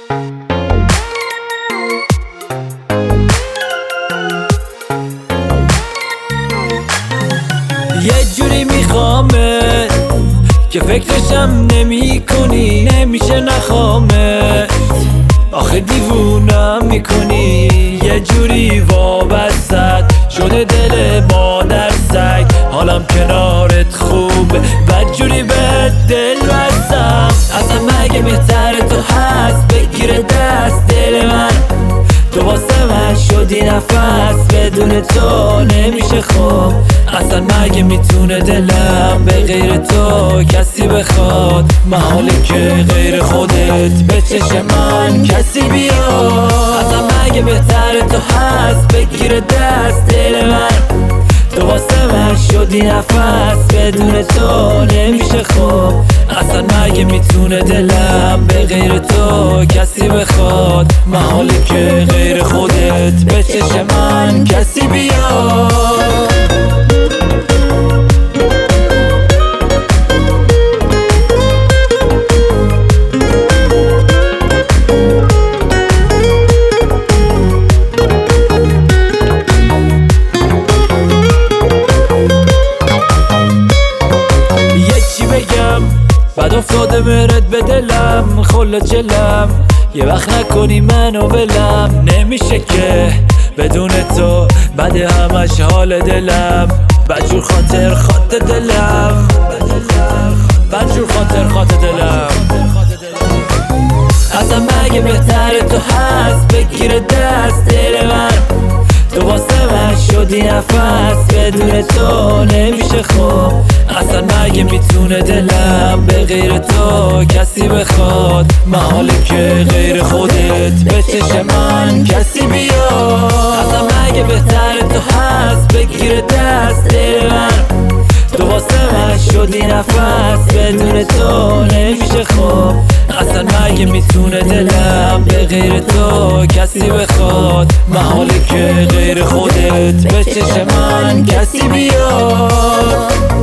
یه جوری میخوامه که فکرشم نمی کنی، نمیشه نخوامه، آخه دیوونم میکنی. یه جوری وابستت شده دل مادر سگ، حالم کنارت خوبه بد جوری به دل بستم. اصلا مگه بهتر تو هست بگیره دست دل من، تو واسه من شدی نفس، بدون تو نمیشه خوب. اصلا مگه میتونه دلم به غیر تو کسی بخواد، محاله که غیر خودت به چشم من کسی بیاد. اصلا مگه بهتر تو هست بگیره دست دل من، تو واسه من شدی نفس، بدون تو نمیشه خوب. اصلا مگه میتونه دلم به غیر تو کسی بخواد، محاله که غیر خودت به چشم من کسی بیاد. بد افتاده مرد به دلم، خل جلم یه وقت نکنی منو ولم. نمیشه که بدون تو بد همش حال دلم، بدجور خاطر خاطر دلم، بدجور خاطر خاطر دلم. اصلا مگه بهتر تو هست بگیره دست دل من، تو واسه من شدی نفس، بدون تو نمیشه خوب. اصلا مگه میتونه دلم به غیر تو کسی بخواد، محاله که غیر خودت به چشم من کسی بیاد. اصلا مگه بهتر تو هست بگیره دست دل من، تو واسه من شدی نفس، بدون تو نمیشه خوب. اصلا مگه میتونه دلم به غیر تو کسی بخواد، محاله که غیر خودت به چشم من کسی بیاد.